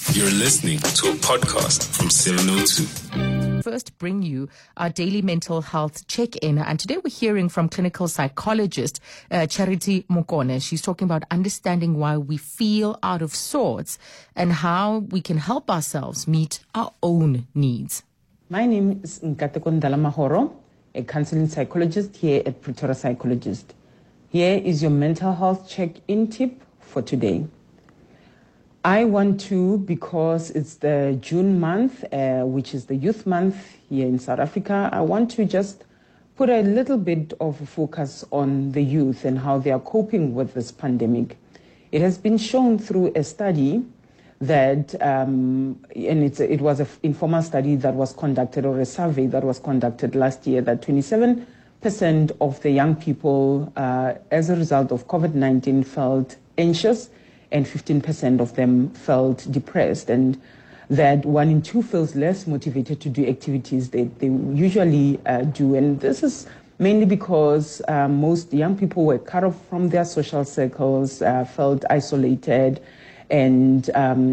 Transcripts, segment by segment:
You're listening to a podcast from 702. First bring you our daily mental health check-in, and today we're hearing from clinical psychologist Charity Mokone. She's talking about understanding why we feel out of sorts and how we can help ourselves meet our own needs. My name is Nkateko Ndalamahoro, a counseling psychologist here at Pretoria Psychologist. Here is your mental health check-in tip for today. I want to, because it's the June month, which is the youth month here in South Africa, I want to just put a little bit of a focus on the youth and how they are coping with this pandemic. It has been shown through a study that, it was an informal study that was conducted, or a survey that was conducted last year, that 27% of the young people, as a result of COVID-19, felt anxious, and 15% of them felt depressed, and that 1 in 2 feels less motivated to do activities they usually do. And this is mainly because most young people were cut off from their social circles, felt isolated, and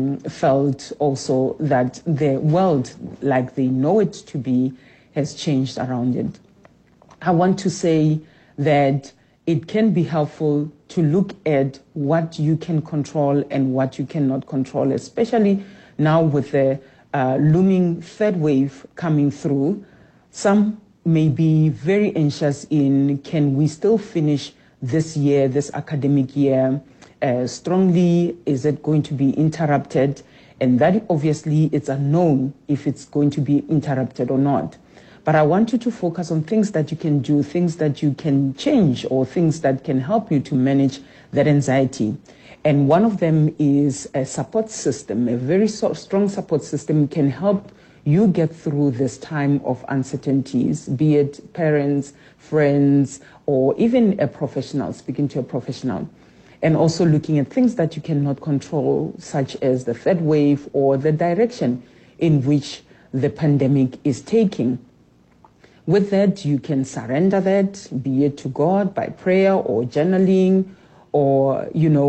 felt also that the world, like they know it to be, has changed around it. I want to say that it can be helpful to look at what you can control and what you cannot control, especially now with the looming third wave coming through. Some may be very anxious in, can we still finish this year, this academic year, strongly? Is it going to be interrupted? And that obviously it's unknown if it's going to be interrupted or not. But I want you to focus on things that you can do, things that you can change, or things that can help you to manage that anxiety. And one of them is a support system. A very strong support system can help you get through this time of uncertainties, be it parents, friends, or even a professional, speaking to a professional. And also looking at things that you cannot control, such as the third wave or the direction in which the pandemic is taking. With that, you can surrender that, be it to God by prayer or journaling, or,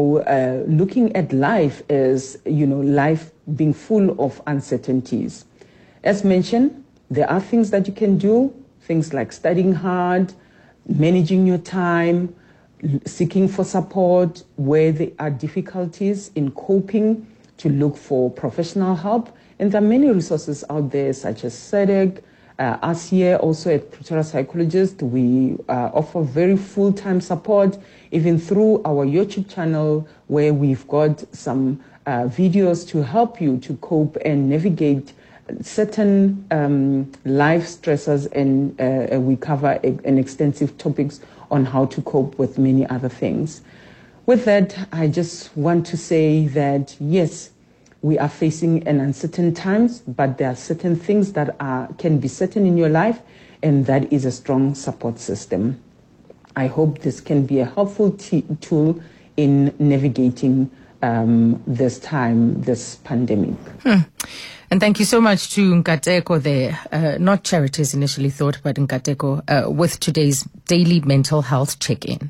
looking at life as, life being full of uncertainties. As mentioned, there are things that you can do, things like studying hard, managing your time, seeking for support where there are difficulties in coping, to look for professional help. And there are many resources out there, such as SEDEC. Us here also at Pretoria Psychologist, we offer very full-time support, even through our YouTube channel, where we've got some videos to help you to cope and navigate certain life stressors, and we cover an extensive topics on how to cope with many other things. With that, I just want to say that, yes, we are facing an uncertain times, but there are certain things that can be certain in your life, and that is a strong support system. I hope this can be a helpful tool in navigating this time, this pandemic. And thank you so much to Nkateko there, not Charities initially thought, but Nkateko with today's daily mental health check-in.